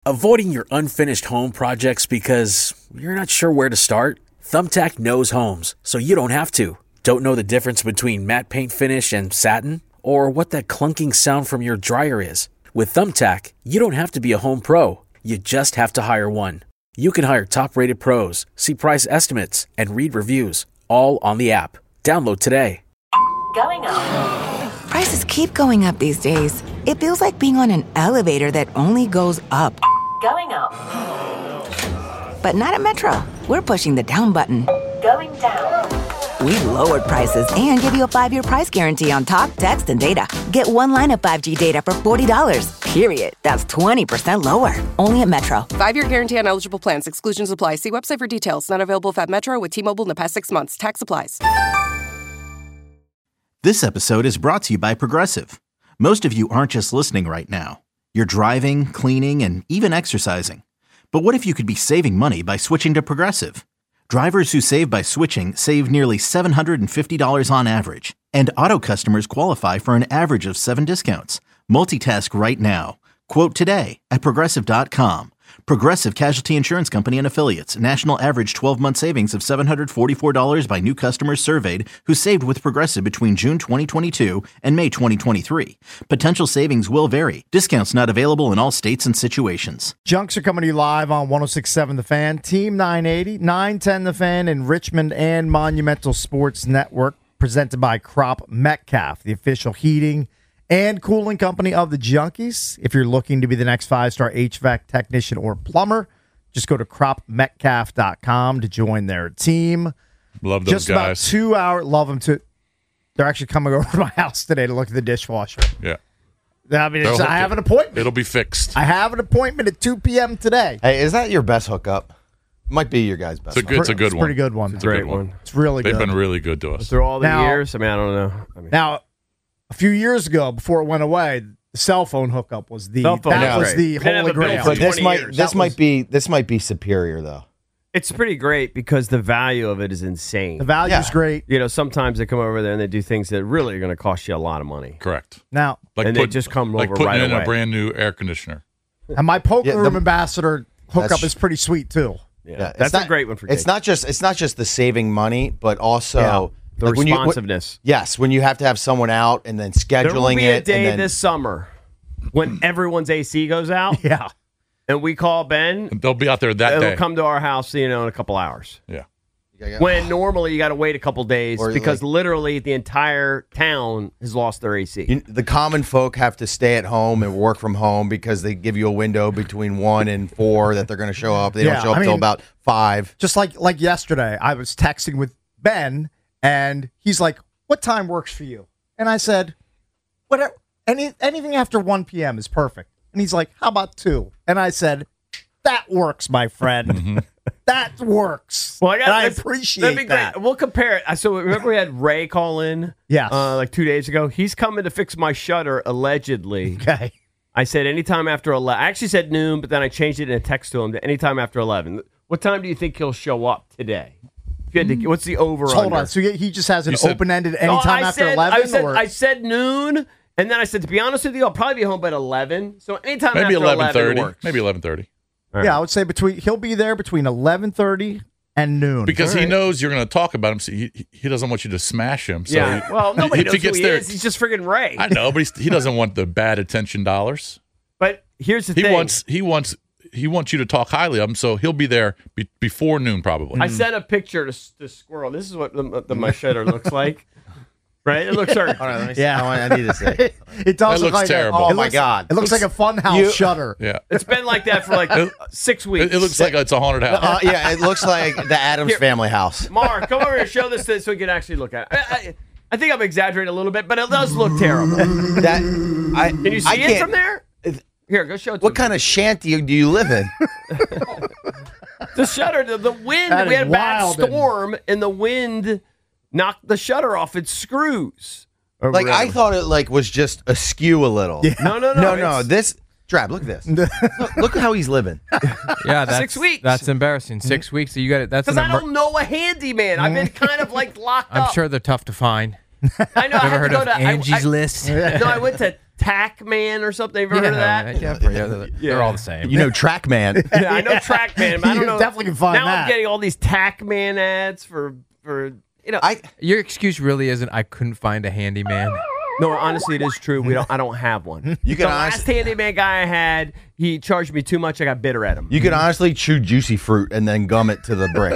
Avoiding your unfinished home projects because you're not sure where to start? Thumbtack knows homes, so you don't have to. Don't know the difference between matte paint finish and satin? Or what that clunking sound from your dryer is? With Thumbtack, you don't have to be a home pro. You just have to hire one. You can hire top-rated pros, see price estimates, and read reviews, all on the app. Download today. Going up. Prices keep going up these days. It feels like being on an elevator that only goes up. Going up. But not at Metro. We're pushing the down button. Going down. We've lowered prices and give you a 5-year price guarantee on talk, text, and data. Get one line of 5G data for $40, period. That's 20% lower. Only at Metro. 5-year guarantee on eligible plans. Exclusions apply. See website for details. Not available if at Metro with T-Mobile in the past 6 months. Tax applies. This episode is brought to you by Progressive. Most of you aren't just listening right now. You're driving, cleaning, and even exercising. But what if you could be saving money by switching to Progressive? Drivers who save by switching save nearly $750 on average. And auto customers qualify for an average of 7 discounts. Multitask right now. Quote today at Progressive.com. Progressive Casualty Insurance Company and Affiliates. National average 12-month savings of $744 by new customers surveyed who saved with Progressive between June 2022 and May 2023. Potential savings will vary. Discounts not available in all states and situations. Junks are coming to you live on 106.7 The Fan, Team 980, 910 The Fan, and Richmond and Monumental Sports Network, presented by Crop Metcalf, the official heating and cooling company of the Junkies. If you're looking to be the next 5-star HVAC technician or plumber, just go to cropmetcalf.com to join their team. Love those just guys. Just about 2 hours. Love them too. They're actually coming over to my house today to look at the dishwasher. Yeah. I mean, I have an appointment. It'll be fixed. I have an appointment at 2 p.m. today. Hey, is that your best hookup? Might be your guys' best. It's a good It's a one. pretty good one. It's a great one. It's really good. They've been really good to us. Through all the Now- years, I mean, I don't know. Now, a few years ago, before it went away, the cell phone hookup was the Cell phone, that yeah. was the We didn't have holy a bill grail. for But this 20 might years. this might be superior though. It's pretty great because the value of it is insane. The value's great. You know, sometimes they come over there and they do things that really are going to cost you a lot of money. Correct. Now, And they just come like over putting right in away. a brand new air conditioner. and my poker Yeah, room ambassador hookup that's- is pretty sweet too. Yeah, it's that's not- a great one for It's kids. not just the saving money, but also The like, when you- responsiveness. yes, when you have to have someone out and then There will scheduling be a it. day and then, this summer when everyone's AC goes out Yeah. and we call Ben. They'll be out there that It'll day. come to our house, in a couple hours. Yeah. When normally you got to wait a couple days Or, because like- literally the entire town has lost their AC. the common folk have to stay at home and work from home because they give you a window between 1 and 4 that they're going to show up. They Yeah, don't show up I till mean- about 5. Just like yesterday, I was texting with Ben, and he's like, "What time works for you?" And I said, "Whatever. Anything after 1 p.m. is perfect." And he's like, "How about 2?" And I said, "That works, my friend. That works." Well, and I appreciate that'd be that. great. We'll compare it. So remember we had Ray call in Yes. like 2 days ago? He's coming to fix my shutter, allegedly. Okay. I said anytime after 11. I actually said noon, but then I changed it in a text to him to anytime after 11. What time do you think he'll show up today? If you had to, what's the over So hold on. So he just has an You said- open-ended No, anytime I after said- 11? I said noon, and then I said, to be honest with you, I'll probably be home by 11. So anytime Maybe after 11 11:30. works. Maybe 11:30. Yeah, I would say he'll be there between 11:30 and noon. Because All he right. knows you're going to talk about him. So he doesn't want you to smash him. So Yeah. Well, nobody if knows he gets who he there, is. He's just friggin' Ray. I know, but he doesn't want the bad attention dollars. But here's the He thing. wants you to talk highly of him. So he'll be there before noon probably. I sent a picture to Squirrel. This is what my shutter looks like. Right? It looks like. Hold on, let me see. Yeah. I need to say. It does That look looks like terrible. Oh Oh, my God. It looks like a funhouse shutter. Yeah. It's been like that for like 6 weeks. It looks like it's a haunted house. Yeah, it looks like the Addams Family house. Mark, come over here and show this so we can actually look at it. I think I'm exaggerating a little bit, but it does look terrible. Can you see it from there? Here, go show it to What me. kind of shanty do you live in? The shutter, the wind. That We is had a bad wild. storm, and the wind knocked the shutter off its screws. Like I thought it was just askew a little. No. No. it's- This Drab, look at this. look how he's living. Yeah, that's 6 weeks. That's embarrassing. 6 weeks. So you got it. That's Because an I don't know a handyman. I've been kind of like locked I'm up. sure they're tough to find. I know. I Ever had heard to go of to Angie's List? No, I went to Tack Man or something. Have you ever heard of that? They're all the same. You know, TrackMan. Yeah, I know TrackMan, but I don't You know. definitely can find now that. I'm getting all these TackMan ads for Your excuse really isn't I couldn't find a handyman. No, honestly, it is true. I don't have one. You can the last handyman guy I had, he charged me too much. I got bitter at him. You could honestly chew juicy fruit and then gum it to the brick.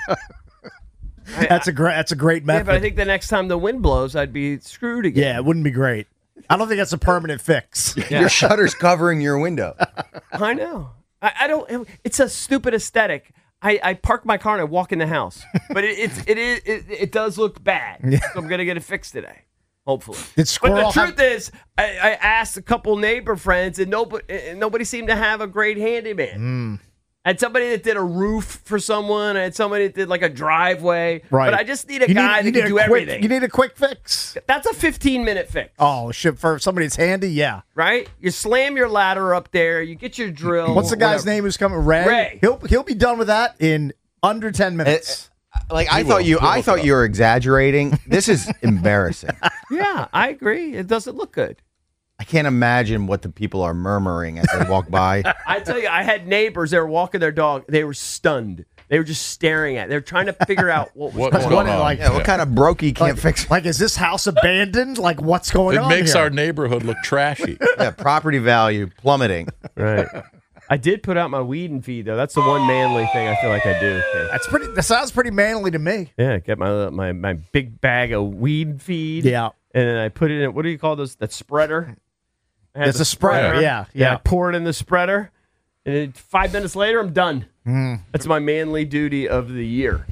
That's a great method. Yeah, but I think the next time the wind blows, I'd be screwed again. Yeah, it wouldn't be great. I don't think that's a permanent fix. Yeah. Your shutter's covering your window. I know. I don't. It's a stupid aesthetic. I park my car and I walk in the house, but it does look bad. So I'm gonna get it fixed today. Hopefully. Did Squirrel but the truth is, I asked a couple neighbor friends, and nobody seemed to have a great handyman. I had somebody that did a roof for someone. I had somebody that did like a driveway. Right. But I just need a guy that can do everything. You need a quick fix. That's a 15-minute fix. Oh, shit. For somebody that's handy, yeah. Right? You slam your ladder up there. You get your drill. What's the guy's name who's coming? Ray. He'll be done with that in under 10 minutes. I thought you were exaggerating. This is embarrassing. Yeah, I agree. It doesn't look good. I can't imagine what the people are murmuring as they walk by. I tell you, I had neighbors. They were walking their dog. They were stunned. They were just staring at it. They were trying to figure out what was going on. Like, what kind of brokey can't fix? Like, is this house abandoned? Like, what's going on It makes here? our neighborhood look trashy. Yeah, property value plummeting. Right. I did put out my weed and feed though. That's the one manly thing I feel like I do. Okay. That sounds pretty manly to me. Yeah, get my big bag of weed feed. Yeah. And then I put it in. What do you call those? That spreader. It's a spreader. Yeah. I pour it in the spreader, and then 5 minutes later, I'm done. That's my manly duty of the year.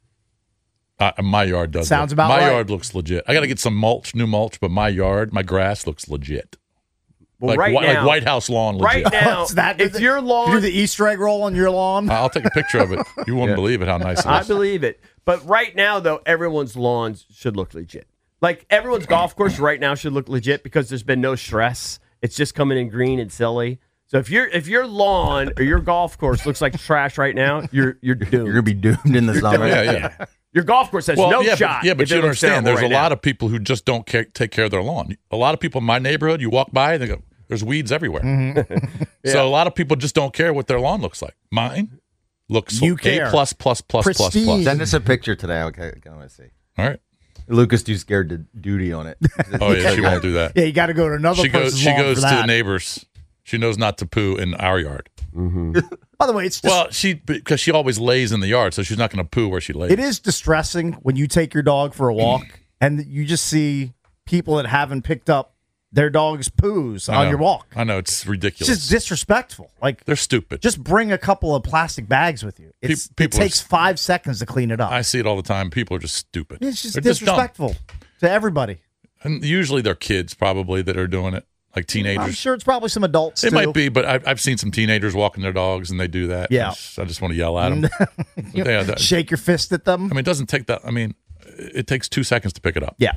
My yard does. Sounds about my right. yard looks legit. I got to get some new mulch, but my grass looks legit. Well, like now, White House lawn legit. Right now, if your lawn, you do the Easter egg roll on your lawn. I'll take a picture of it. You won't believe it how nice it is. I believe it. But right now, though, everyone's lawns should look legit. Like everyone's golf course right now should look legit because there's been no stress. It's just coming in green and silly. So if your lawn or your golf course looks like trash right now, you're doomed. You're gonna be doomed in the summer. Yeah. Your golf course has no shot. But you don't understand. There's a right lot now. of people who just don't take care of their lawn. A lot of people in my neighborhood, you walk by and they go, "There's weeds everywhere." So a lot of people just don't care what their lawn looks like. Mine looks You care. A plus. Pristine. Send us a picture today. Okay, I want to see. All right. Lucas too scared to duty on it. Oh yeah, she won't do that. Yeah, you got to go to another She person's goes lawn for to that. the neighbors. She knows not to poo in our yard. By the way, it's just, because she always lays in the yard, so she's not going to poo where she lays. it is distressing when you take your dog for a walk and you just see people that haven't picked up their dog's poos on your walk. I know it's ridiculous. It's just disrespectful. Like they're stupid. Just bring a couple of plastic bags with you. It takes 5 seconds to clean it up. I see it all the time. People are just stupid. It's just They're disrespectful to everybody. And usually they're kids probably that are doing it, like teenagers. I'm sure it's probably some adults. It too. might be, but I've seen some teenagers walking their dogs and they do that. Yeah. I just want to yell at them. Shake your fist at them. I mean, it doesn't take that. I mean, it takes 2 seconds to pick it up. Yeah.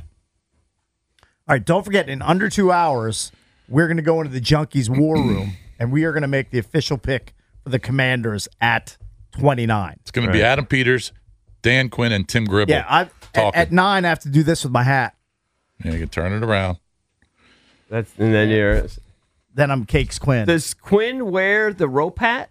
All right, don't forget, in under 2 hours, we're going to go into the Junkies War Room, and we are going to make the official pick for the Commanders at 29. It's going to be Adam Peters, Dan Quinn, and Tim Gribble. Yeah, at 9, I have to do this with my hat. Yeah, you can turn it around. And then I'm Cakes Quinn. Does Quinn wear the rope hat?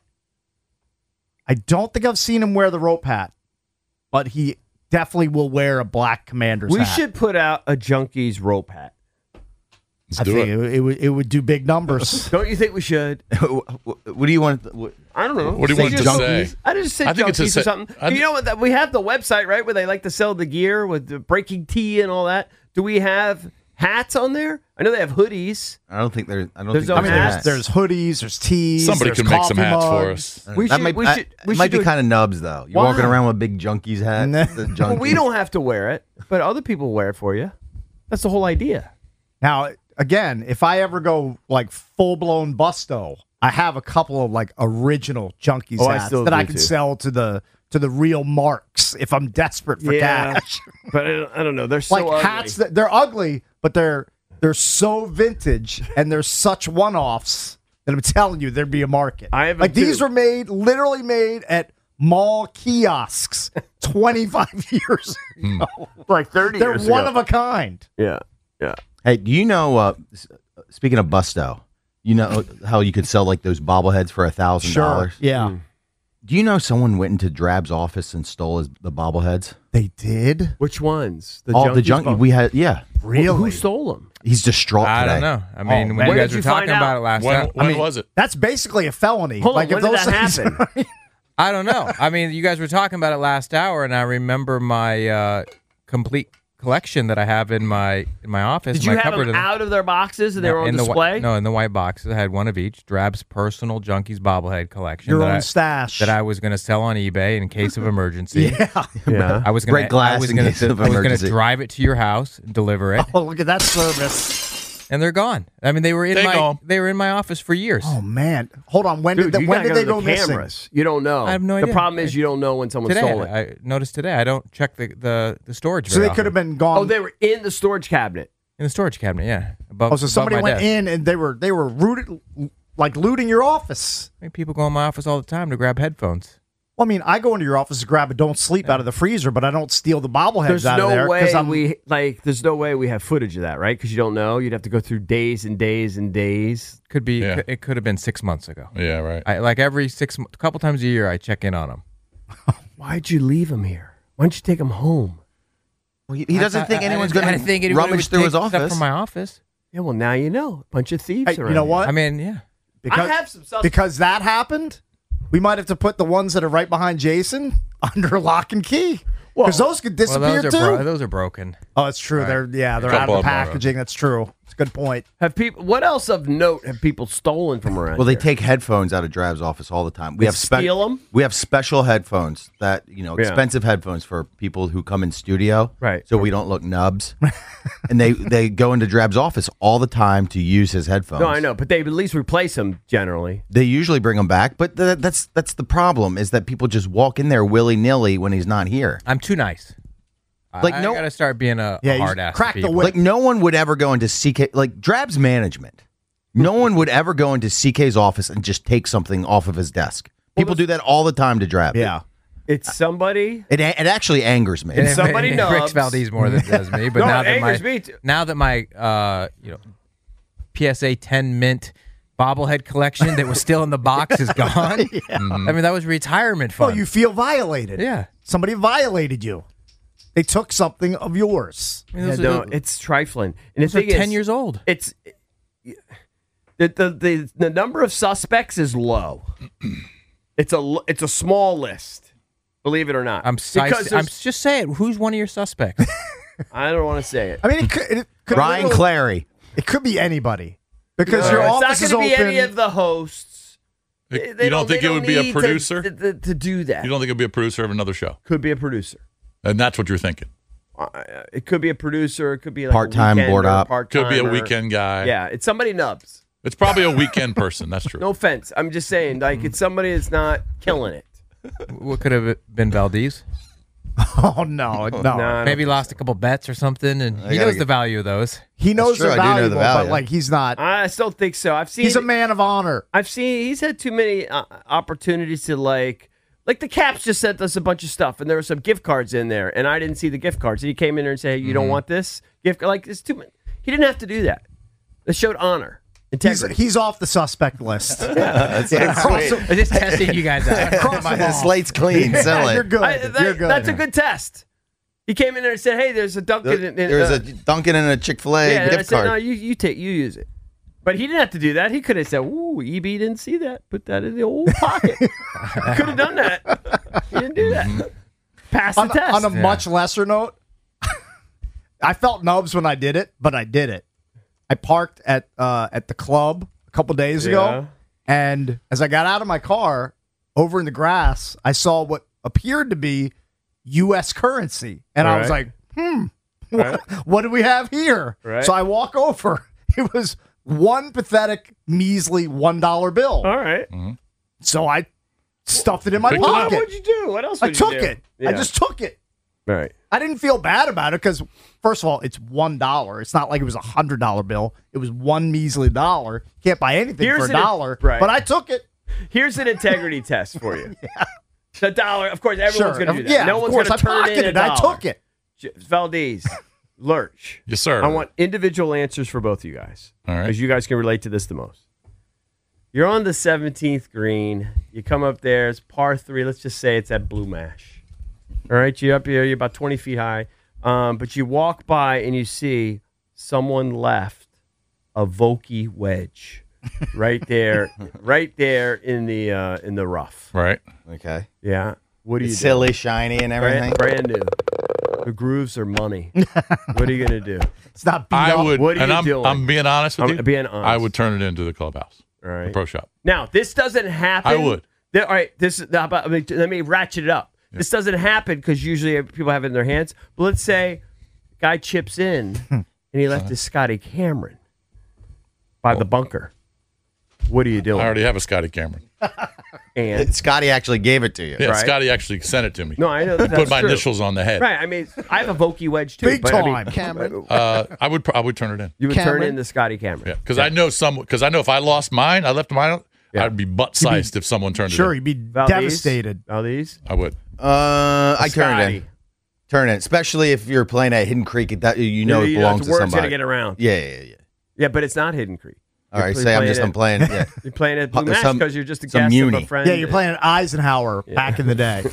I don't think I've seen him wear the rope hat, but he definitely will wear a black Commander's hat. We should put out a Junkies rope hat. I think it would do big numbers. Don't you think we should? What do you want? I don't know. What do you want to say? I just said Junkies or something. You know what? We have the website, right, where they like to sell the gear with the breaking tea and all that. Do we have hats on there? I know they have hoodies. I don't think there's. There's hoodies. There's tees. Somebody there's can make some hats for mugs. us. We might be kind of nubs though. You're walking around with a big Junkies hat. Well, we don't have to wear it, but other people wear it for you. That's the whole idea. Now, again, if I ever go like full blown busto, I have a couple of like original Junkies hats that I can sell to the real marks if I'm desperate for cash. But I don't know. They're so like ugly. hats they're ugly, but they're so vintage and they're such one-offs that I'm telling you there'd be a market. I have like these were literally made at mall kiosks 25 years ago. Like 30 They're years one ago. of a kind. Yeah. Hey, do you know speaking of Busto, you know how you could sell like those bobbleheads for $1,000? Sure. Yeah. Hmm. Do you know someone went into Drab's office and stole the bobbleheads? They did? Which ones? All the junk we had. Yeah. Really? Who stole them? He's distraught I today. don't know. I mean, Oh, when you man. guys were talking about it last time, When was it? That's basically a felony. Hold on, if when did those that things- happen? I don't know. I mean, you guys were talking about it last hour, and I remember my complete collection that I have in my office. Did my you have cupboard them out of their boxes and they were on in the display? no, in the white box. I had one of each. Drab's personal Junkies bobblehead collection. Your that own I- stash. that I was going to sell on eBay in case of emergency. Yeah. I was going Break glass in case of emergency. to drive it to your house and deliver it, Oh, look at that service. and they're gone. I mean, they were in Gone. they were in my office for years. Oh, man. Hold on. When Dude, did, you when gotta did they to go the missing? cameras. You don't know. I have no The idea. problem is you don't know when someone Today, stole it. I noticed today. I don't check the storage. So very they could have often. been gone. Oh, they were in the storage cabinet. in the storage cabinet. Yeah, above. Oh, so somebody above my went desk. in and they were rooted, like looting your office. I mean, people go in my office all the time to grab headphones. Well, I mean, I go into your office to grab a don't sleep out of the freezer, but I don't steal the bobbleheads There's out of there. no way 'cause I'm- there's no way we have footage of that, right? Because you don't know. You'd have to go through days and days and days. Could be. Yeah. It could have been 6 months ago. Yeah, right. I like every a couple times a year. I check in on them. Why'd you leave them here? Why don't you take them home? Well, he doesn't think anyone's going I think to anyone rummage would through take his stuff office. from my office. Yeah, well, now you know. A bunch of thieves Hey, around you know here. what? I mean, yeah. Because, I have some suspects. because that happened, we might have to put the ones that are right behind Jason under lock and key. Because those could Well, disappear those too. are those are broken. Oh, it's true. They're they're out Couple of of the them are. packaging. That's true. It's a good point. Have people? What else of note have people stolen from around? Well, they here? take headphones out of Drab's office all the time. They steal 'em? We have special headphones that Yeah. expensive headphones for people who come in studio, Right. So we don't look nubs. And they go into Drab's office all the time to use his headphones. No, I know, but they at least replace them generally. They usually bring them back, but that's the problem is that people just walk in there willy nilly when he's not here. I'm too nice. Like, I no- gotta start being a Yeah, you hard ass. crack the whip. Like no one would ever go into CK like Drab's management. No one would ever go into CK's office and just take something off of his desk. People do that all the time to Drab. Yeah. It's somebody. It actually angers me. It's somebody Rick nubs. Valdez more than it does me. But No, now it that angers me too. my PSA 10 mint bobblehead collection that was still in the box is gone. I mean, that was retirement Oh, fund. you feel violated. Yeah. Somebody violated you. They took something of yours. I mean, Yeah, those no, are, it's trifling. And the those are thing 10 is, years old. It's the number of suspects is low. It's a small list, believe it or not. I'm just saying, who's one of your suspects? I don't want to say it. I mean, it could Ryan literally- Clary. It could be anybody because No, your it's office not is going to open. be any of the hosts. You don't think it would be a producer? to do that? You don't think it would be a producer of another show? Could be a producer. And that's what you're thinking. It could be a producer. It could be like Part-time, a weekend board or op. Could be a part-timer. weekend guy. Yeah, it's somebody nubs. It's probably a weekend person. That's true. No offense. I'm just saying, like it's somebody that's not killing it. What could have been Valdez? Oh no, no. Nah, Maybe lost a couple bets or something, and he gotta knows get- the value of those. He knows true, they're I do know the valuable, value. but like he's not. I still think so. I've seen. He's a man of honor. He's had too many opportunities to like the Caps just sent us a bunch of stuff, and there were some gift cards in there, and I didn't see the gift cards. And he came in there and said, "Hey, you don't want this gift?" Like it's too. He didn't have to do that. It showed honor, integrity. He's off the suspect list. That's Cross him- I'm just testing you guys out. cross them The off. slate's clean. Sell You're it. good. You're good. That's a good test. He came in there and said, "Hey, there's a Dunkin'." There's a Dunkin' and a Chick-fil-A yeah, and I gift said, card. "No, you use it." But he didn't have to do that. He could have said, "Ooh, EB didn't see that. Put that in the old pocket." He could have done that. He didn't do that. Pass the test. On a much lesser note, I felt nubs when I did it, but I did it. I parked at the club a couple days Yeah. ago, and as I got out of my car, over in the grass, I saw what appeared to be U.S. currency, and I was Right. like, Right. what do we have here? Right. So I walk over. It was one pathetic, measly $1 bill. All right. So I stuffed it in my Picked it up. pocket. What'd you do? What else? I would you took do? it. Yeah. I just took it. All right. I didn't feel bad about it because, first of all, it's $1. It's not like it was $100 bill. It was one measly dollar. Can't buy anything Here's for an- $1, right. but I took it. Here's an integrity test for you. The dollar, of course, everyone's Sure. going to do that. Yeah, no of one's course. going to I turn in pocketed a it. I dollar. took it. Valdez, Lurch. Yes, sir. I want individual answers for both of you guys. All right. Because you guys can relate to this the most. You're on the 17th green. You come up there. It's par 3. Let's just say it's at Blue Mash. All right. You're up here. You're about 20 feet high. But you walk by and you see someone left a Vokey wedge right there in the rough. Right. Okay. Yeah. What do you do? Silly, shiny, and everything. Brand new. The grooves are money. What are you going to do? It's not beat I up. would, What are and you I'm, doing? I'm being honest with I'm you. being honest. I would turn it into the clubhouse, All right. the pro shop. Now, this doesn't happen. I would. All right. Let me ratchet it up. Yeah. This doesn't happen because usually people have it in their hands. But let's say guy chips in and he left his Scotty Cameron by the bunker. What are you doing? I already have a Scotty Cameron. And Scotty actually gave it to you. Yeah, Right. Scotty actually sent it to me. no, I know that's Put my true. initials on the head. Right. I mean, I have a Vokey wedge too. Big but I mean, time. Cameron. I would turn it in. you would turn Cameron. in the Scotty Cameron. Yeah, because I know if I lost mine, I left mine. Yeah. I'd be butt-sized if someone turned Sure, it in. you'd be Valdez? devastated. Valdez? I would. I turn it in. Scotty. Turn it, especially if you're playing at Hidden Creek. That you know it belongs to word's somebody. gonna get around. Yeah. Yeah, but it's not Hidden Creek. All right, say I'm playing. Yeah. You're playing at Blue Mash Some- because you're just a some guest of a muni. friend. Yeah, you're playing at Eisenhower back in the day.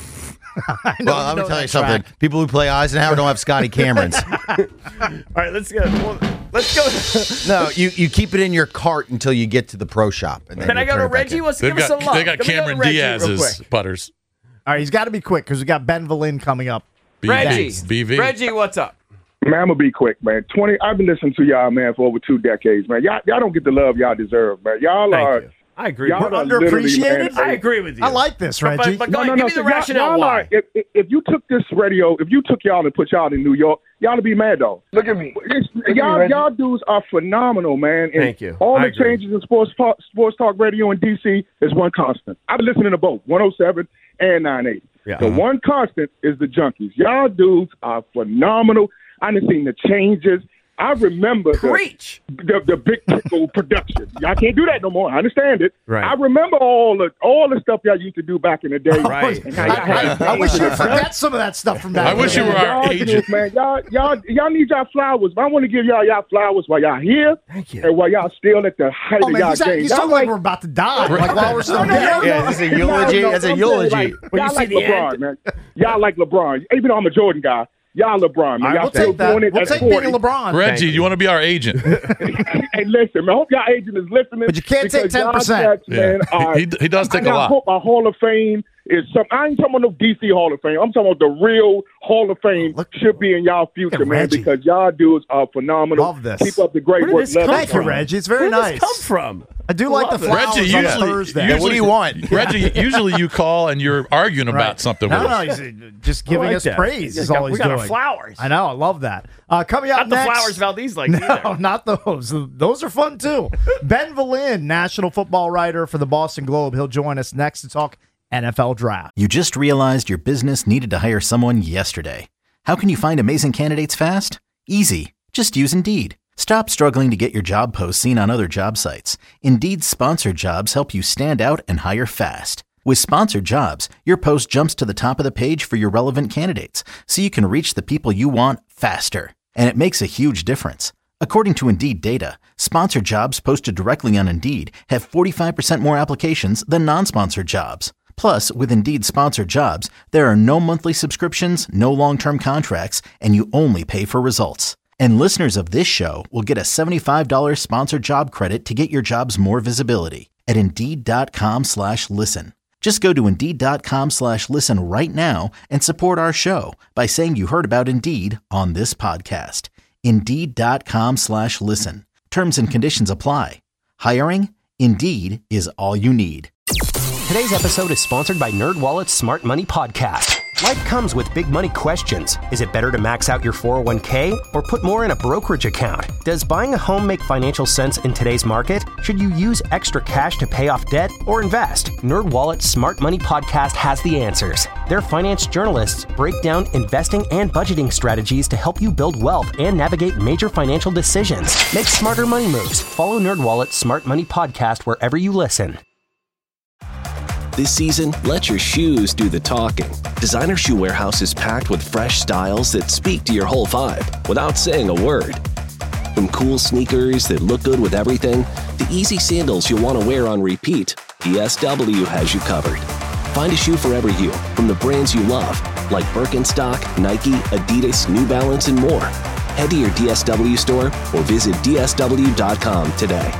Well, I'm gonna tell you something. People who play Eisenhower don't have Scotty Camerons. All right, let's go. Well, let's go. No, you keep it in your cart until you get to the pro shop. And then Can I you go turn to it back Reggie? in. Wants to give us some love. They got Let me go to Cameron Reggie real Diaz's quick. putters. All right, he's got to be quick because we got Ben Valin coming up. Reggie, BV. Reggie, what's up? Man, I'm gonna be quick, man. I've been listening to y'all, man, for over 2 decades, man. Y'all don't get the love y'all deserve, man. Y'all Thank are. you. I agree. Y'all We're are literally, underappreciated? man, I agree with you. I like this, Reggie. But go ahead, give me the So rationale y'all why. are, if you took this radio, if you took y'all and put y'all in New York, y'all would be mad though. Look at me. Y'all dudes are phenomenal, man. And Thank you. All I the agree. changes in sports talk radio in DC is one constant. I've been listening to both 107 and 980. Yeah. The one constant is the Junkies. Y'all dudes are phenomenal. I done seen the changes. I remember Preach. the Big Pickle production. Y'all can't do that no more. I understand it. Right. I remember all the stuff y'all used to do back in the day. Right. And how y'all had- I wish you'd forget some of that stuff from back I in wish the you day. were our Y'all agent. do, man. Y'all need y'all flowers. I want to give y'all flowers while y'all here. Thank you. And while y'all still at the height Oh, of man, y'all game. he's Y'all talking like we're about to die. Like while we're still here. Yeah, this is a eulogy. That's a I'm saying, eulogy. like, When you y'all see like the LeBron, end. man. Y'all like LeBron. Even though I'm a Jordan guy, y'all LeBron, man. All right, Y'all we'll still take that. doing it We'll at take 40. being LeBron. Reggie, you want to be our agent? Hey, listen, man. I hope y'all agent is listening. But you can't take because y'all 10%. cats, man, Yeah. are- He does take a I lot. hope a Hall of Fame is some. I ain't talking about no DC Hall of Fame. I'm talking about the real Hall of Fame should be in y'all future, at man, Reggie. because y'all dudes are phenomenal. Love this. Keep up the great Where did work. this Love come you. Thank you, Reggie. It's very Where nice. did this come from? I do like the Love it. flowers Reggie, on usually- Thursday. Yeah, what do you want? Reggie, usually you call and you're arguing about Right. something No, with no, us. he's just giving like us that. praise. Yeah, Is all we he's got our doing. flowers. I know. I love that. Coming up Not the next. flowers Valdez like No, either. not those. Those are fun too. Ben Valin, national football writer for the Boston Globe. He'll join us next to talk NFL draft. You just realized your business needed to hire someone yesterday. How can you find amazing candidates fast? Easy. Just use Indeed. Stop struggling to get your job posts seen on other job sites. Indeed's sponsored jobs help you stand out and hire fast. With sponsored jobs, your post jumps to the top of the page for your relevant candidates, so you can reach the people you want faster. And it makes a huge difference. According to Indeed data, sponsored jobs posted directly on Indeed have 45% more applications than non-sponsored jobs. Plus, with Indeed sponsored jobs, there are no monthly subscriptions, no long-term contracts, and you only pay for results. And listeners of this show will get a $75 sponsored job credit to get your jobs more visibility at Indeed.com/listen. Just go to Indeed.com/listen right now and support our show by saying you heard about Indeed on this podcast. Indeed.com/listen. Terms and conditions apply. Hiring? Indeed is all you need. Today's episode is sponsored by NerdWallet's Smart Money Podcast. Life comes with big money questions. Is it better to max out your 401k or put more in a brokerage account? Does buying a home make financial sense in today's market? Should you use extra cash to pay off debt or invest? NerdWallet's Smart Money Podcast has the answers. Their finance journalists break down investing and budgeting strategies to help you build wealth and navigate major financial decisions. Make smarter money moves. Follow NerdWallet's Smart Money Podcast wherever you listen. This season, let your shoes do the talking. Designer Shoe Warehouse is packed with fresh styles that speak to your whole vibe without saying a word. From cool sneakers that look good with everything, to easy sandals you'll want to wear on repeat, DSW has you covered. Find a shoe for every you from the brands you love, like Birkenstock, Nike, Adidas, New Balance, and more. Head to your DSW store or visit DSW.com today.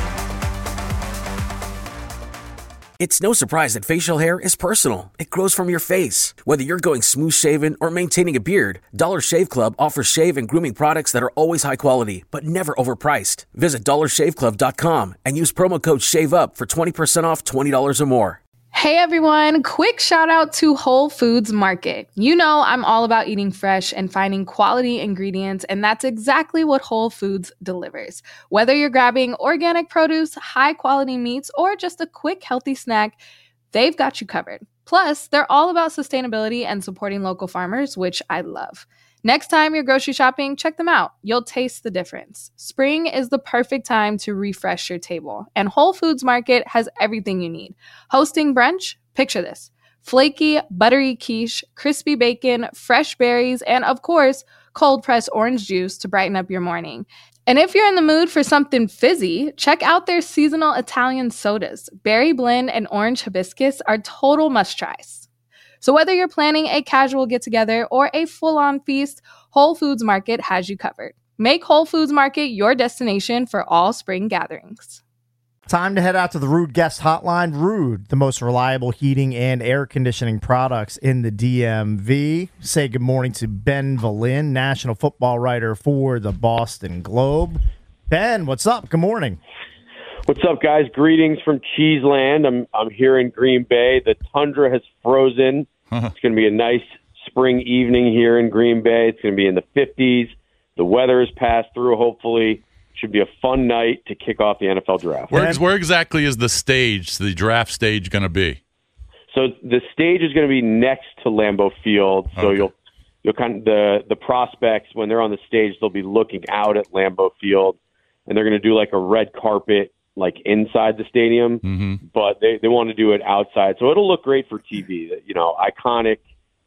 It's no surprise that facial hair is personal. It grows from your face. Whether you're going smooth shaven or maintaining a beard, Dollar Shave Club offers shave and grooming products that are always high quality, but never overpriced. Visit dollarshaveclub.com and use promo code SHAVEUP for 20% off $20 or more. Hey everyone, quick shout out to Whole Foods Market. You know I'm all about eating fresh and finding quality ingredients, and that's exactly what Whole Foods delivers. Whether you're grabbing organic produce, high quality meats, or just a quick healthy snack, they've got you covered. Plus, they're all about sustainability and supporting local farmers, which I love. Next time you're grocery shopping, check them out. You'll taste the difference. Spring is the perfect time to refresh your table, and Whole Foods Market has everything you need. Hosting brunch? Picture this. Flaky, buttery quiche, crispy bacon, fresh berries, and of course, cold-pressed orange juice to brighten up your morning. And if you're in the mood for something fizzy, check out their seasonal Italian sodas. Berry blend and orange hibiscus are total must-tries. So whether you're planning a casual get-together or a full-on feast, Whole Foods Market has you covered. Make Whole Foods Market your destination for all spring gatherings. Time to head out to the Rude Guest Hotline. Rude, the most reliable heating and air conditioning products in the DMV. Say good morning to Ben Valin, national football writer for the Boston Globe. Ben, what's up? Good morning. What's up, guys? Greetings from Cheeseland. I'm here in Green Bay. The tundra has frozen. It's going to be a nice spring evening here in Green Bay. It's going to be in the 50s. The weather has passed through, hopefully. Should be a fun night to kick off the NFL draft. Where exactly is the draft stage going to be? So the stage is going to be next to Lambeau Field. So you'll kind of the prospects, when they're on the stage, they'll be looking out at Lambeau Field, and they're going to do like a red carpet like inside the stadium, but they want to do it outside. So it'll look great for TV. Iconic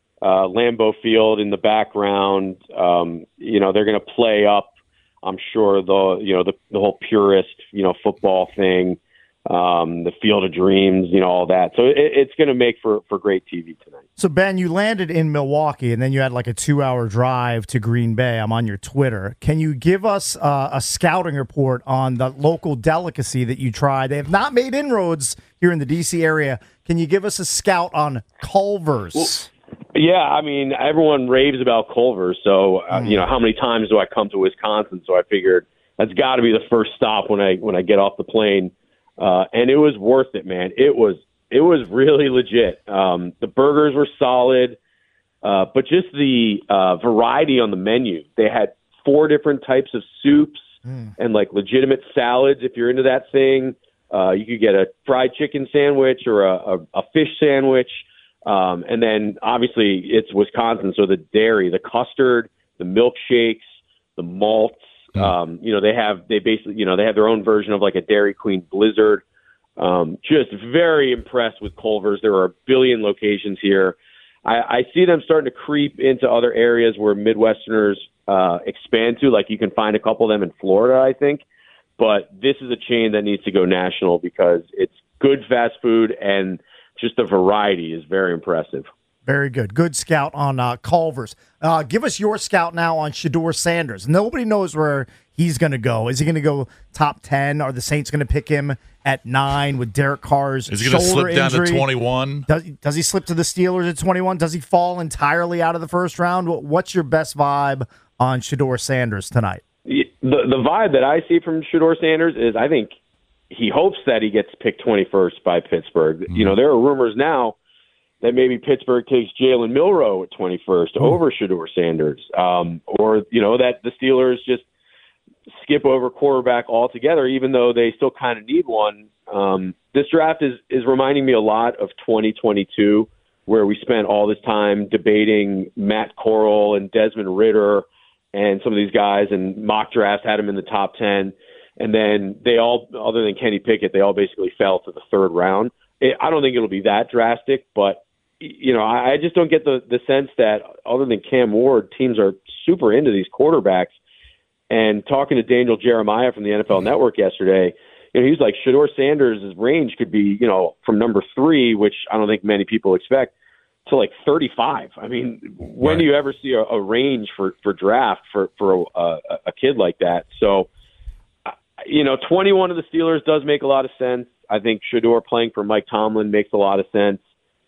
Lambeau Field in the background. They're going to play up, I'm sure, the whole purist, football thing, the Field of Dreams, all that. So it's going to make for great TV tonight. So, Ben, you landed in Milwaukee, and then you had like a 2-hour drive to Green Bay. I'm on your Twitter. Can you give us a scouting report on the local delicacy that you tried? They have not made inroads here in the D.C. area. Can you give us a scout on Culver's? Well, yeah, I mean, everyone raves about Culver's. So, how many times do I come to Wisconsin? So I figured that's got to be the first stop when I get off the plane. And it was worth it, man. It was really legit. The burgers were solid, but just the variety on the menu. They had 4 different types of soups and like legitimate salads. If you're into that thing, you could get a fried chicken sandwich or a fish sandwich. And then obviously it's Wisconsin, so the dairy, the custard, the milkshakes, the malts. They have their own version of like a Dairy Queen Blizzard. Just very impressed with Culver's. There are a billion locations here. I see them starting to creep into other areas where Midwesterners expand to. Like you can find a couple of them in Florida, I think. But this is a chain that needs to go national because it's good fast food and just the variety is very impressive. Very good. Good scout on Culver's. Give us your scout now on Shedeur Sanders. Nobody knows where he's going to go. Is he going to go top 10? Are the Saints going to pick him at 9 with Derek Carr's Is he going to slip down injury? to 21? Does he slip to the Steelers at 21? Does he fall entirely out of the first round? What's your best vibe on Shedeur Sanders tonight? The vibe that I see from Shedeur Sanders is I think he hopes that he gets picked 21st by Pittsburgh. There are rumors now that maybe Pittsburgh takes Jalen Milroe at 21st over Shedeur Sanders, or that the Steelers just skip over quarterback altogether, even though they still kind of need one. This draft is reminding me a lot of 2022, where we spent all this time debating Matt Corral and Desmond Ridder and some of these guys, and mock drafts had them in the top 10. And then they all, other than Kenny Pickett, they all basically fell to the 3rd round. I don't think it'll be that drastic, but I just don't get the sense that other than Cam Ward, teams are super into these quarterbacks. And talking to Daniel Jeremiah from the NFL Network yesterday, he was like, Shedeur Sanders' range could be, from number 3, which I don't think many people expect, to like 35. I mean, when do you ever see a range for draft for a kid like that? So, 21 of the Steelers does make a lot of sense. I think Shedeur playing for Mike Tomlin makes a lot of sense.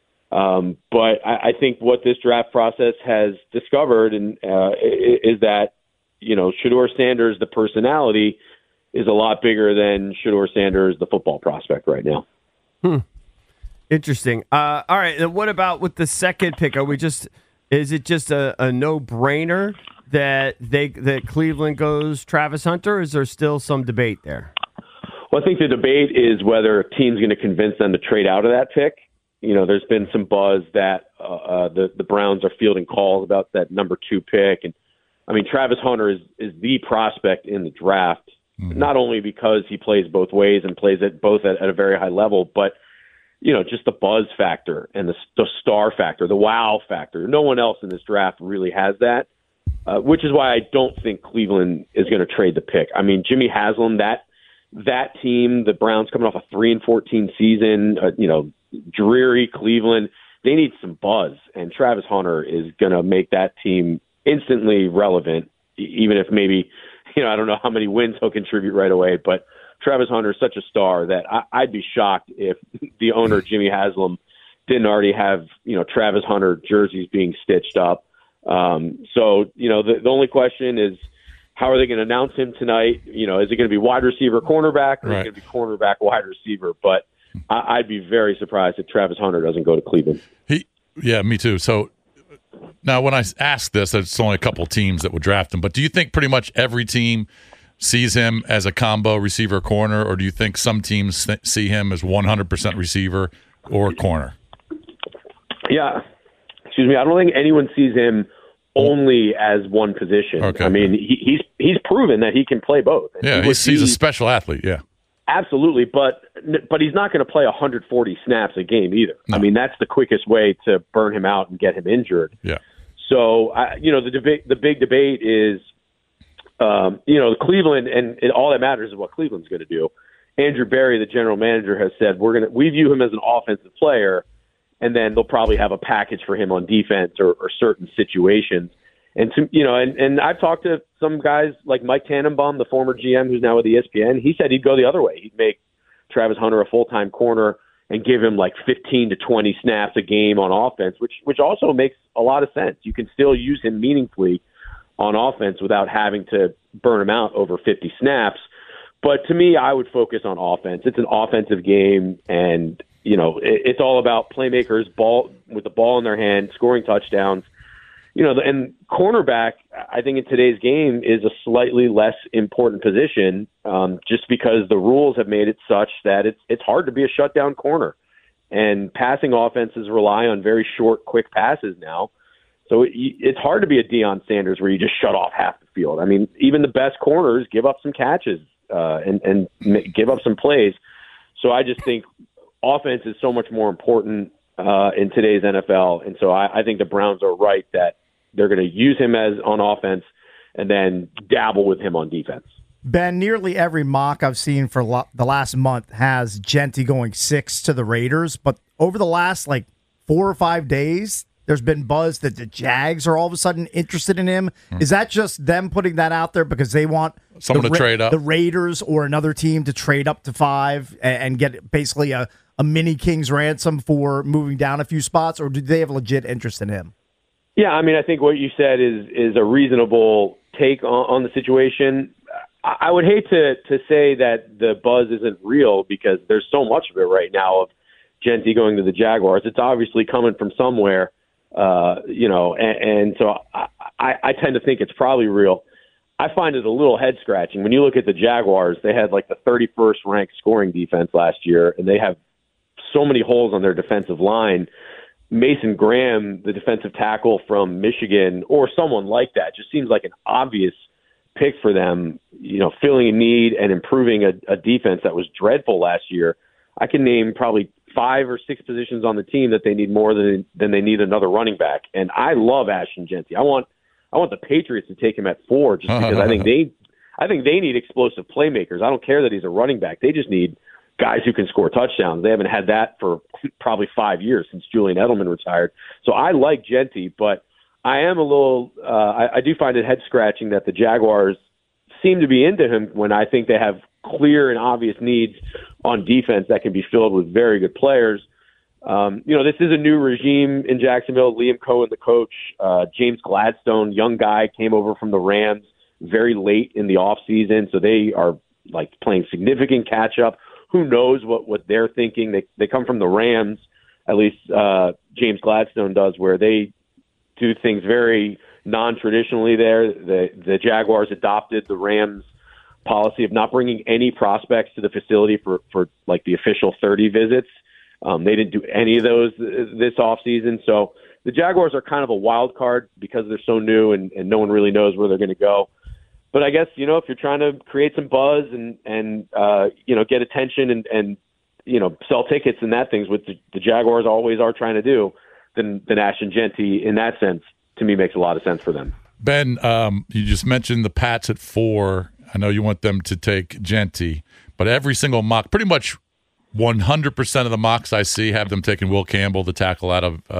But I think what this draft process has discovered is that, Shedeur Sanders, the personality, is a lot bigger than Shedeur Sanders, the football prospect right now. Interesting. All right. And what about with the second pick? Is it just a no-brainer that Cleveland goes Travis Hunter? Or is there still some debate there? Well, I think the debate is whether a team's going to convince them to trade out of that pick. There's been some buzz that the Browns are fielding calls about that number 2 pick. And I mean, Travis Hunter is the prospect in the draft, not only because he plays both ways and plays it both at a very high level, but, just the buzz factor and the star factor, the wow factor. No one else in this draft really has that, which is why I don't think Cleveland is going to trade the pick. I mean, Jimmy Haslam, that team, the Browns coming off a 3-14 season, dreary Cleveland, they need some buzz, and Travis Hunter is going to make that team instantly relevant, even if maybe, I don't know how many wins he'll contribute right away, but Travis Hunter is such a star that I'd be shocked if the owner, Jimmy Haslam, didn't already have, Travis Hunter jerseys being stitched up. So, the only question is, how are they going to announce him tonight? Is it going to be wide receiver, cornerback, or is it going to be cornerback, wide receiver? But I'd be very surprised if Travis Hunter doesn't go to Cleveland. Yeah, me too. So now when I ask this, it's only a couple teams that would draft him. But do you think pretty much every team sees him as a combo receiver corner, or do you think some teams see him as 100% receiver or corner? Yeah. Excuse me. I don't think anyone sees him only as one position. Okay. I mean, he's proven that he can play both. Yeah, he's a special athlete, yeah. Absolutely, but he's not going to play 140 snaps a game either. No. I mean, that's the quickest way to burn him out and get him injured. Yeah. So, the big debate is, Cleveland, and all that matters is what Cleveland's going to do. Andrew Berry, the general manager, has said we view him as an offensive player, and then they'll probably have a package for him on defense or certain situations. And and I've talked to some guys like Mike Tannenbaum, the former GM who's now with ESPN. He said he'd go the other way. He'd make Travis Hunter a full-time corner and give him like 15 to 20 snaps a game on offense, which also makes a lot of sense. You can still use him meaningfully on offense without having to burn him out over 50 snaps. But to me, I would focus on offense. It's an offensive game, and it's all about playmakers, with the ball in their hand, scoring touchdowns. And cornerback, I think in today's game is a slightly less important position, just because the rules have made it such that it's hard to be a shutdown corner, and passing offenses rely on very short, quick passes now. So it's hard to be a Deion Sanders where you just shut off half the field. I mean, even the best corners give up some catches and give up some plays. So I just think offense is so much more important in today's NFL. And so I think the Browns are right that they're going to use him on offense and then dabble with him on defense. Ben, nearly every mock I've seen for the last month has Genty going 6 to the Raiders. But over the last 4 or 5 days, there's been buzz that the Jags are all of a sudden interested in him. Is that just them putting that out there because they want someone to trade up, the Raiders or another team to trade up to 5 and get basically a mini King's ransom for moving down a few spots, or do they have legit interest in him? Yeah, I mean, I think what you said is a reasonable take on the situation. I would hate to say that the buzz isn't real because there's so much of it right now of Genty going to the Jaguars. It's obviously coming from somewhere. And so I tend to think it's probably real. I find it a little head scratching. When you look at the Jaguars, they had the 31st ranked scoring defense last year, and they have so many holes on their defensive line. Mason Graham, the defensive tackle from Michigan, or someone like that, just seems like an obvious pick for them, filling a need and improving a defense that was dreadful last year. I can name probably 5 or 6 positions on the team that they need more than they need another running back. And I love Ashton Jeanty. I want the Patriots to take him at 4 just because I think they need explosive playmakers. I don't care that he's a running back. They just need guys who can score touchdowns. They haven't had that for probably 5 years since Julian Edelman retired. So I like Jeanty, but I am a little I do find it head-scratching that the Jaguars seem to be into him when I think they have clear and obvious needs on defense that can be filled with very good players. This is a new regime in Jacksonville. Liam Cohen, the coach, James Gladstone, young guy, came over from the Rams very late in the offseason, so they are like playing significant catch-up. Who knows what they're thinking? They come from the Rams, at least James Gladstone does, where they do things very non-traditionally there. The Jaguars adopted the Rams policy of not bringing any prospects to the facility for like the official 30 visits. They didn't do any of those this offseason. So the Jaguars are kind of a wild card because they're so new and no one really knows where they're going to go. But I guess, if you're trying to create some buzz and get attention and sell tickets and that things, which the Jaguars always are trying to do, then Ashton Jeanty in that sense, to me, makes a lot of sense for them. Ben, you just mentioned the Pats at 4. I know you want them to take Jeanty, but every single mock, pretty much 100% of the mocks I see have them taking Will Campbell, the tackle out of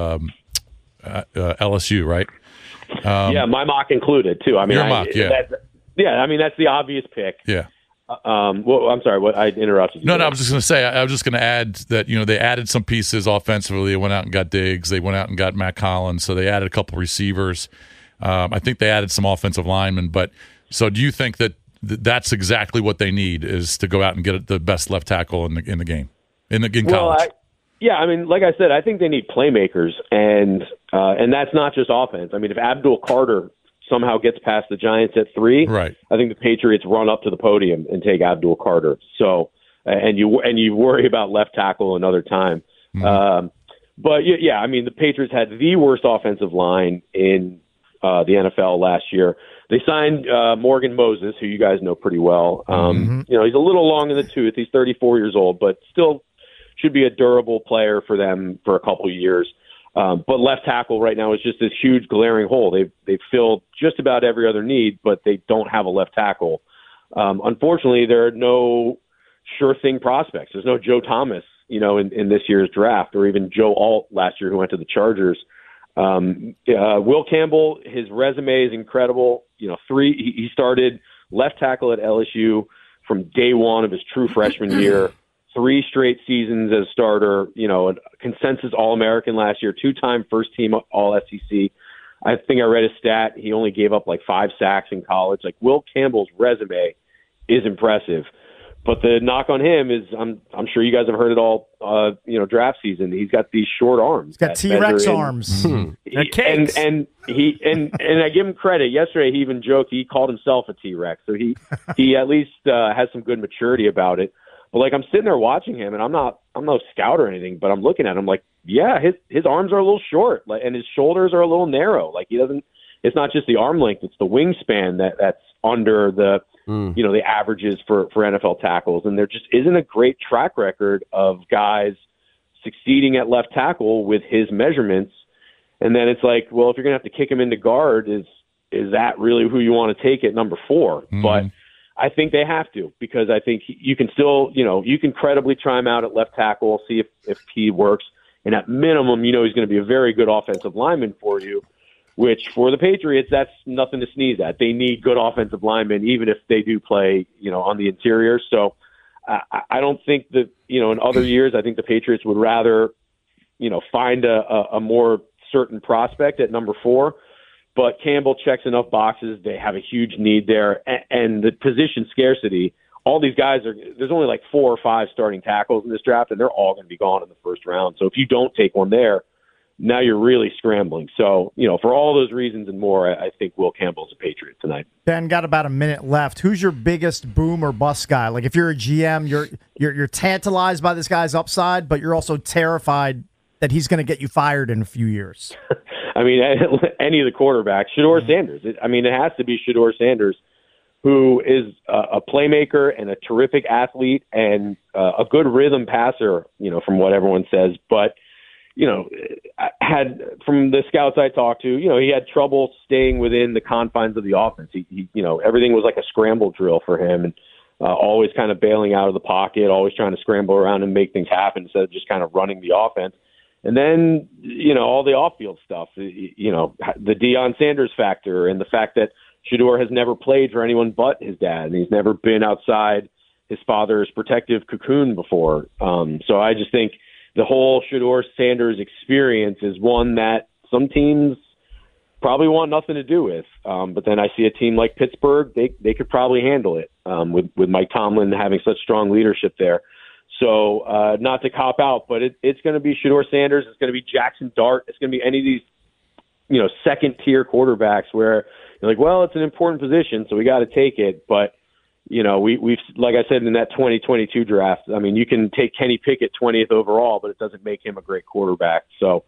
LSU, right? Yeah, my mock included, too. I mean, your mock, yeah. That's the obvious pick. Yeah. Well, I'm sorry. What I interrupted you. No, I was just going to say. I was just going to add that they added some pieces offensively. They went out and got Diggs. They went out and got Matt Collins. So they added a couple receivers. I think they added some offensive linemen. But so, do you think that that's exactly what they need is to go out and get the best left tackle in the game in college? I mean, like I said, I think they need playmakers, and that's not just offense. I mean, if Abdul Carter somehow gets past the Giants at 3, right, I think the Patriots run up to the podium and take Abdul Carter. So, and you worry about left tackle another time. Mm-hmm. But I mean, the Patriots had the worst offensive line in the NFL last year. They signed Morgan Moses, who you guys know pretty well. He's a little long in the tooth. He's 34 years old, but still should be a durable player for them for a couple of years. But left tackle right now is just this huge glaring hole. They've filled just about every other need, but they don't have a left tackle. Unfortunately, there are no sure thing prospects. There's no Joe Thomas, in this year's draft, or even Joe Alt last year who went to the Chargers. Will Campbell, his resume is incredible. He started left tackle at LSU from day one of his true freshman year. 3 straight seasons as a starter, a consensus All-American last year, 2-time first-team All-SEC. I think I read a stat. He only gave up like 5 sacks in college. Like, Will Campbell's resume is impressive. But the knock on him is, I'm sure you guys have heard it all, draft season. He's got these short arms. He's got T-Rex arms. And I give him credit. Yesterday, he even joked he called himself a T-Rex. So he at least has some good maturity about it. But like, I'm sitting there watching him, and I'm no scout or anything, but I'm looking at him like, yeah, his arms are a little short, and his shoulders are a little narrow. Like, it's not just the arm length, it's the wingspan that's under the the averages for NFL tackles, and there just isn't a great track record of guys succeeding at left tackle with his measurements. And then it's like, well, if you're gonna have to kick him into guard, is that really who you want to take at number 4? Mm-hmm. But I think they have to, because I think you can still, you can credibly try him out at left tackle, see if he works. And at minimum, he's going to be a very good offensive lineman for you, which for the Patriots, that's nothing to sneeze at. They need good offensive linemen, even if they do play, on the interior. So I don't think that, in other years, I think the Patriots would rather, find a more certain prospect at number 4. But Campbell checks enough boxes. They have a huge need there. And the position scarcity, all these guys there's only like 4 or 5 starting tackles in this draft, and they're all going to be gone in the first round. So if you don't take one there, now you're really scrambling. So, for all those reasons and more, I think Will Campbell's a Patriot tonight. Ben, got about a minute left. Who's your biggest boom or bust guy? Like, if you're a GM, you're tantalized by this guy's upside, but you're also terrified that he's going to get you fired in a few years. I mean, any of the quarterbacks, Shedeur Sanders. It has to be Shedeur Sanders who is a playmaker and a terrific athlete and a good rhythm passer, from what everyone says. But, had from the scouts I talked to, he had trouble staying within the confines of the offense. He everything was like a scramble drill for him, and always kind of bailing out of the pocket, always trying to scramble around and make things happen instead of just kind of running the offense. And then, all the off-field stuff, the Deion Sanders factor and the fact that Shedeur has never played for anyone but his dad, and he's never been outside his father's protective cocoon before. So I just think the whole Shedeur-Sanders experience is one that some teams probably want nothing to do with. But then I see a team like Pittsburgh, they could probably handle it with Mike Tomlin having such strong leadership there. So not to cop out, but it's going to be Shedeur-Sanders. It's going to be Jackson Dart. It's going to be any of these, second-tier quarterbacks where you're like, well, it's an important position, so we got to take it. But, we've like I said in that 2022 draft, I mean, you can take Kenny Pickett 20th overall, but it doesn't make him a great quarterback. So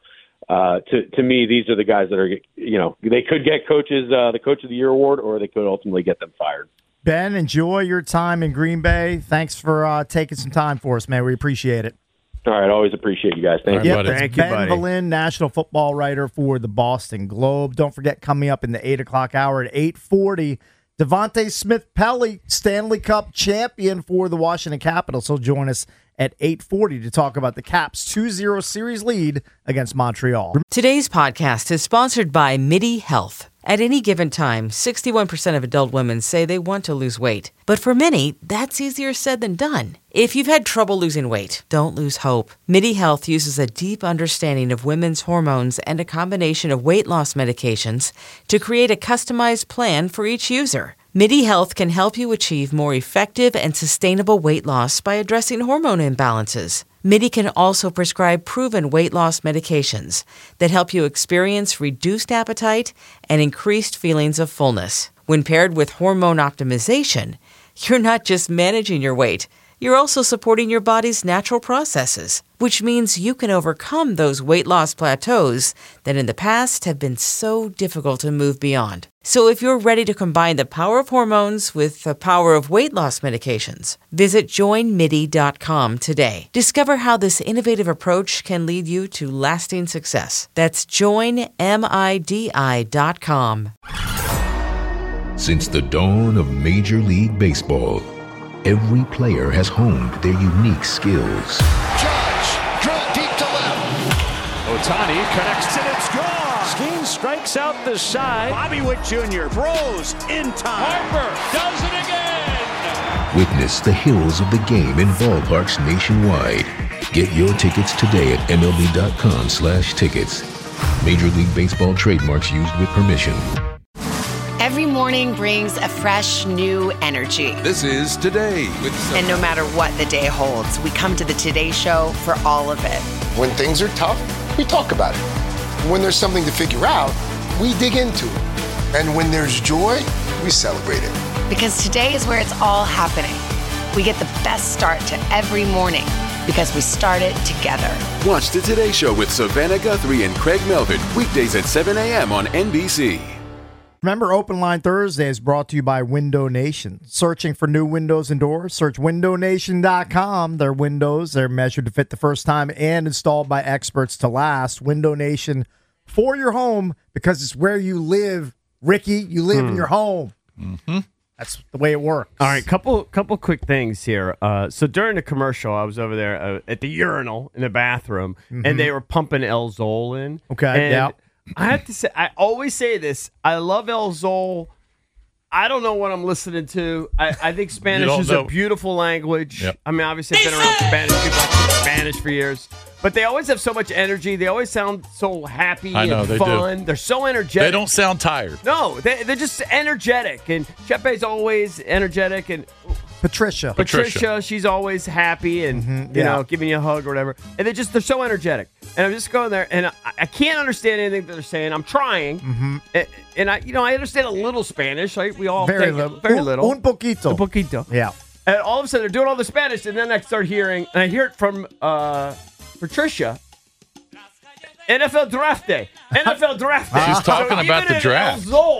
to me, these are the guys that are, they could get the Coach of the Year award, or they could ultimately get them fired. Ben, enjoy your time in Green Bay. Thanks for taking some time for us, man. We appreciate it. All right, always appreciate you guys. Thank you. Thank you, Ben Valin, national football writer for the Boston Globe. Don't forget, coming up in the 8 o'clock hour at 8:40, Devontae Smith-Pelly, Stanley Cup champion for the Washington Capitals. He'll join us at 8:40 to talk about the Caps' 2-0 series lead against Montreal. Today's podcast is sponsored by MIDI Health. At any given time, 61% of adult women say they want to lose weight. But for many, that's easier said than done. If you've had trouble losing weight, don't lose hope. MIDI Health uses a deep understanding of women's hormones and a combination of weight loss medications to create a customized plan for each user. MIDI Health can help you achieve more effective and sustainable weight loss by addressing hormone imbalances. MIDI can also prescribe proven weight loss medications that help you experience reduced appetite and increased feelings of fullness. When paired with hormone optimization, you're not just managing your weight, you're also supporting your body's natural processes, which means you can overcome those weight loss plateaus that in the past have been so difficult to move beyond. So if you're ready to combine the power of hormones with the power of weight loss medications, visit joinmidi.com today. Discover how this innovative approach can lead you to lasting success. That's joinmidi.com. Since the dawn of Major League Baseball, every player has honed their unique skills. Judge, drill deep to left. Ohtani connects and it's gone. Skeen strikes out the side. Bobby Witt Jr. throws in time. Harper does it again. Witness the hills of the game in ballparks nationwide. Get your tickets today at MLB.com/tickets. Major League Baseball trademarks used with permission. Every morning brings a fresh, new energy. This is Today with And no matter what the day holds, we come to the Today Show for all of it. When things are tough, we talk about it. When there's something to figure out, we dig into it. And when there's joy, we celebrate it. Because today is where it's all happening. We get the best start to every morning because we start it together. Watch the Today Show with Savannah Guthrie and Craig Melvin, weekdays at 7 a.m. on NBC. Remember, Open Line Thursday is brought to you by Window Nation. Searching for new windows and doors? Search windownation.com. Their windows, they're measured to fit the first time and installed by experts to last. Window Nation for your home, because it's where you live. Ricky, you live in your home. Mm-hmm. That's the way it works. All right, couple quick things here. So during the commercial, I was over there at the urinal in the bathroom, and they were pumping El Zol in. Okay, and yeah. I have to say, I always say this. I love El Zol. I don't know what I'm listening to. I think Spanish is a beautiful language. Yep. I mean, obviously, I've been around Spanish people. I've speak Spanish for years. But they always have so much energy. They always sound so happy and fun. Do. They're so energetic. They don't sound tired. No, they're just energetic. And Chepe's always energetic. And Patricia, she's always happy and you know, giving you a hug or whatever. And they're so energetic. And I'm just going there, and I can't understand anything that they're saying. I'm trying, and I understand a little Spanish. Right? We all very take little, very little, un poquito, un poquito. Yeah. And all of a sudden they're doing all the Spanish, and then I start hearing, and I hear it from Patricia. NFL draft day. NFL draft day. She's talking about the draft.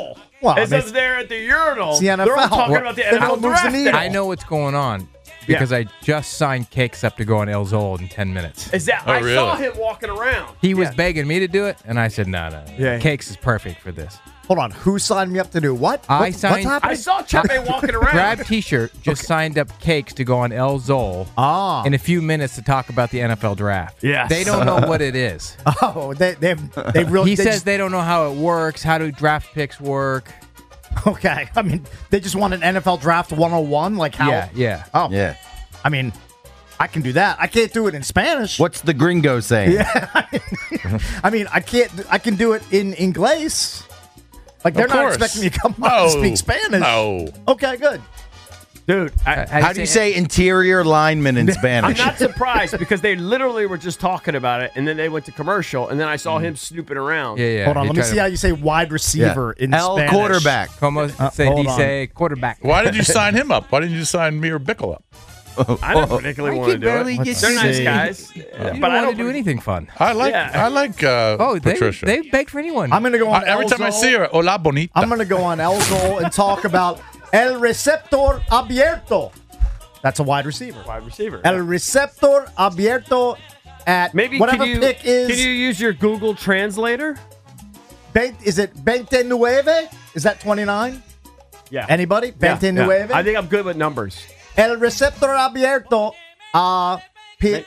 Well, As if they're at the urinal. It's the NFL. They're all talking about the NFL draft day. I know what's going on because I just signed Cakes up to go on El Zol in 10 minutes. Is that? I saw him walking around. He was begging me to do it, and I said, no. Yeah. Cakes is perfect for this. Hold on. Who signed me up to do what? I signed. What's happening? I saw Chepe walking around. Grab T-shirt just signed up Cakes to go on El Zol in a few minutes to talk about the NFL draft. Yes. They don't know what it is. Oh, they really. He says they don't know how it works. How do draft picks work? Okay. I mean, they just want an NFL draft 101. Like how? Yeah. Oh. Yeah. I mean, I can do that. I can't do it in Spanish. What's the gringo saying? Yeah. I mean, I can't. I can do it in Inglés. Like they're not expecting me to come out and speak Spanish. No. Okay, good. Dude, how do you say interior lineman in Spanish? I'm not surprised because they literally were just talking about it, and then they went to commercial, and then I saw him snooping around. Yeah. Hold on, let me see how you say wide receiver in El Spanish. quarterback. Como se hold dice quarterback. Why did you sign him up? Why didn't you sign Mir Bickle up? I don't particularly want to do it. They're nice guys, But I don't do anything fun. I like Patricia. They beg for anyone. I'm going to go on Every time I see her, hola bonita. I'm going to go on El Zol and talk about El Receptor Abierto. That's a wide receiver. Wide receiver. El Receptor Abierto at Maybe whatever can you, pick is. Can you use your Google Translator? Is it 29? Is that 29? Yeah. Anybody? 29? Yeah. I think I'm good with numbers. El Receptor Abierto pick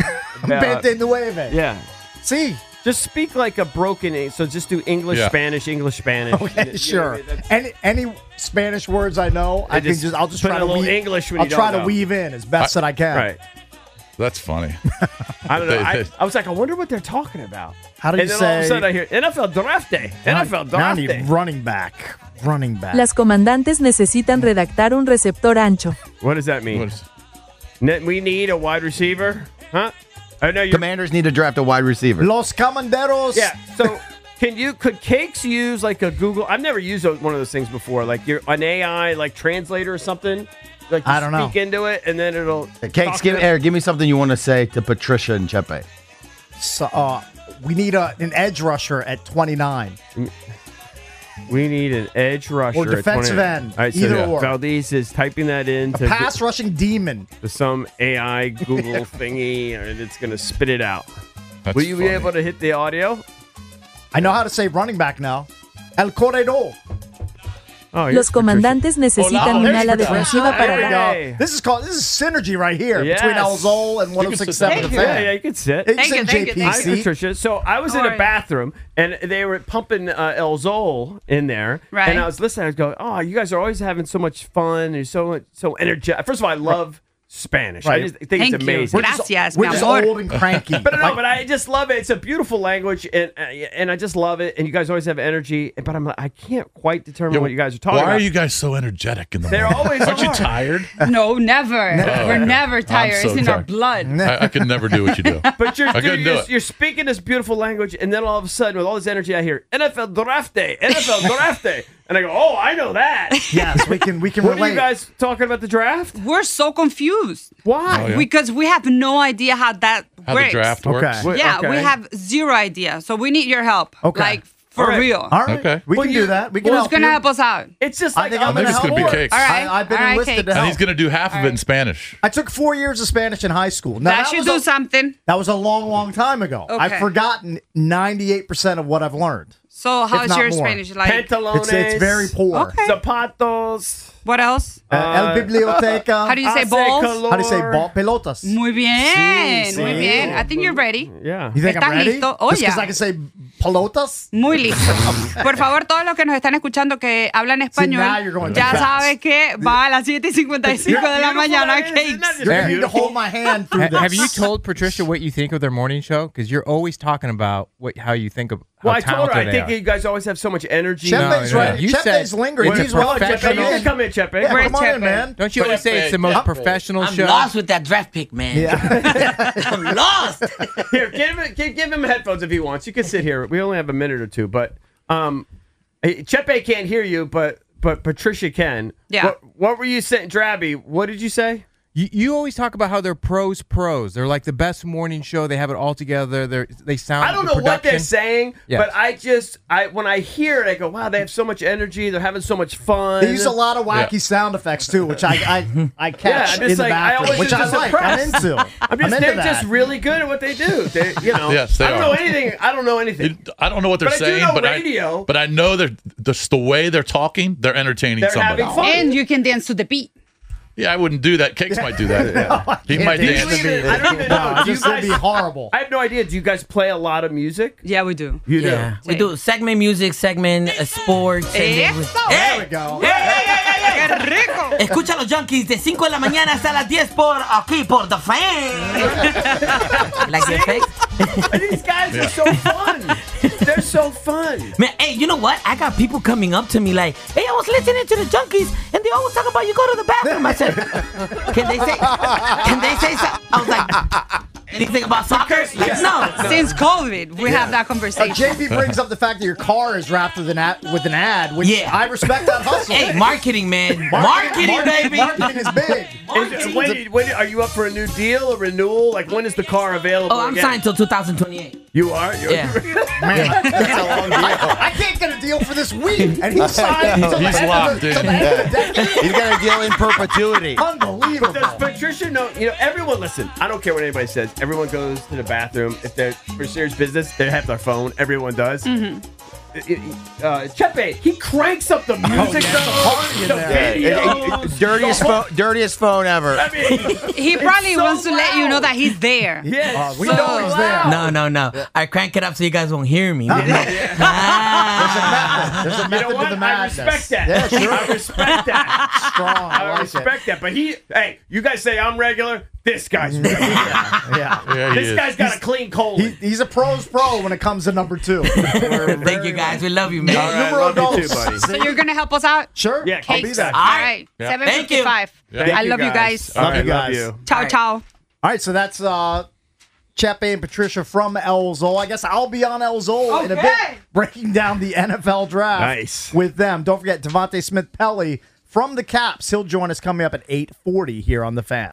29. Yeah. See? Just speak like a broken. So just do English, Spanish, English, Spanish. Okay, sure. Any Spanish words I know, I'll just put try in to a little weave. English when I'll you try don't to know. weave in as best that I can. Right. That's funny. I don't know. I was like, I wonder what they're talking about. How do you and then say? all of a sudden I hear NFL Draft Day. NFL Now I Draft need Day. running back. Running back. Las comandantes necesitan redactar un receptor ancho. What does that mean? We need a wide receiver? Huh? I know Commanders need to draft a wide receiver. Los Comanderos. Yeah. So could Cakes use like a Google? I've never used one of those things before. Like an AI like translator or something. Like you I don't know. speak into it and then it'll. Cakes, give me something you want to say to Patricia and Chepe. So, we need an edge rusher at 29. We need an edge rusher. Or defensive at 29. end. All right, so Either or. Valdez is typing that in A pass rushing demon. to some AI Google thingy, and it's going to spit it out. That's Will you be funny. able to hit the audio? I know how to say running back now. El corredor. Oh, Los comandantes necesitan un ala defensiva para There we dar. go. This is synergy right here Yes. between El Zol and 106.7 The Fan. Yeah, you can sit. You can sit in JP Hi, seat. Patricia. So I was in a bathroom, and they were pumping El Zol in there. Right. And I was listening. I was going, oh, you guys are always having so much fun. You're so energetic. First of all, I love Spanish. Right. I just think it's amazing. We're just old and cranky. But no, but I just love it. It's a beautiful language, and I just love it. And you guys always have energy. But I'm like, I can't quite determine what you guys are talking about. Why are you guys so energetic in the They're morning? always Aren't you are. tired? No, never. Oh, We're okay. never tired. I'm so It's in our tired. blood. I could never do what you do. But I couldn't do it. you're speaking this beautiful language, and then all of a sudden, with all this energy, I hear NFL Draft Day, NFL Draft Day, and I go, oh, I know that. Yes, we can What relate. are you guys talking about the draft? We're so confused. Why? Oh, yeah. Because we have no idea how that How works. the draft works? Okay. Yeah, Okay. we have zero idea. So we need your help. Okay. Like, for All right. real. All right. Okay. We Well, can you- do that. We can Who's help going to you. help us out? It's just I like think I'm maybe going to it's help gonna be more. Cakes. All right. I've been All right, enlisted Cakes. to And help. he's going to do half of it in Spanish. I took 4 years of Spanish in high school. Now, That should do something. That was a long, long time ago. Okay. I've forgotten 98% of what I've learned. So If how's not your more. Spanish like? pantalones. It's very poor. Okay. Zapatos. What else? El biblioteca. How do you say hace balls? calor. How do you say ball? Pelotas. Muy bien. Sí, Muy sí. bien. I think you're ready. Yeah. You think I'm ¿Estás ready? listo? Oh, Just because yeah. I can say pelotas? Muy listo. Por favor, todos los que nos están escuchando que hablan now español, you're going ya too fast. sabe que va a las 7:55 de la mañana, Cakes. You're going to need to hold my hand through this. Have you told Patricia what you think of their morning show? Because you're always talking about how you think of how Well, I told her, talented I they think are. you guys always have so much energy. Chepe's No, right. you Chepe's said lingering. it's a He's well. Chepe, professional- you can come in, Chepe. Yeah, Where's come on Chepe? in, man. Don't you always say it's the most professional I'm show? lost with that draft pick, man. Yeah. I'm lost. Here, give him headphones if he wants. You can sit here. We only have a minute or two, but Chepe can't hear you, but Patricia can. Yeah. What were you saying, Drabby? What did you say? You always talk about how they're pros. They're like the best morning show. They have it all together. They sound. I don't know what they're saying, Yeah. but when I hear it, I go, "Wow, they have so much energy. They're having so much fun." They use a lot of wacky sound effects too, which I catch I'm just in the like, I bathroom, always which just I like. I'm impressed. into. They're into just that. really good at what they do. They, Yes, they I don't are. know anything. I don't know anything. I don't know what they're But I do saying, know but radio. I know they're just the way they're talking. They're entertaining They're somebody. having fun. And you can dance to the beat. Yeah, I wouldn't do that. Cakes might do that. He might Do you dance. even- I don't even know. Do you It'd be guys? horrible. I have no idea. Do you guys play a lot of music? Yeah, we do. You do. Yeah. We do segment music, segment sports. And then There we go. ¡Qué rico! escucha a los Junkies de 5 de la mañana hasta las 10 por aquí, por The Fan. Like the effect? These guys are so fun. They're so fun. Man, hey, you know what? I got people coming up to me like, hey, I was listening to the Junkies, and they always talk about you go to the bathroom. I said, can they say something? I was like, anything about soccer? Like, no. Since COVID, we have that conversation. JP brings up the fact that your car is wrapped with an ad, which Yeah. I respect that hustle. Hey, marketing, man. Marketing, baby. Marketing is big. When are you up for a new deal, a renewal? Like, when is the car available? Oh, I'm again? signed till 2028. You are? Yeah. Man, that's a long deal. I can't get a deal for this week, and he's signed until the He's end locked of the, in. till the end of the decade. He's got a deal in perpetuity. Unbelievable. Does Patricia know? Everyone, listen, I don't care what anybody says. Everyone goes to the bathroom. If they're for serious business, they have their phone. Everyone does. Chepe, he cranks up the music. Dirtiest phone ever. I mean, He probably wants to let you know that he's there. yeah, we know he's there. No. I crank it up so you guys won't hear me. There's a method to the I madness. respect that. Yeah, sure. I respect that. Strong. I I like respect that. But hey, you guys say I'm regular. This guy's regular. Yeah. Yeah, he This is. guy's got a clean colon. He's a pro's pro when it comes to number 2. Thank you, guys. We love you, man. All right, Numero love you too, dos. buddy. So you're going to help us out? Sure. Yeah, I'll be cakes. there. All right. Yeah. 7:55. Thank I love you guys. All right, you love guys. you. Ciao, ciao. All right, so that's Chepe and Patricia from El Zol. I guess I'll be on El Zol in a bit, Okay. breaking down the NFL draft Nice. with them. Don't forget, Devontae Smith-Pelly from the Caps. He'll join us coming up at 8:40 here on The Fan.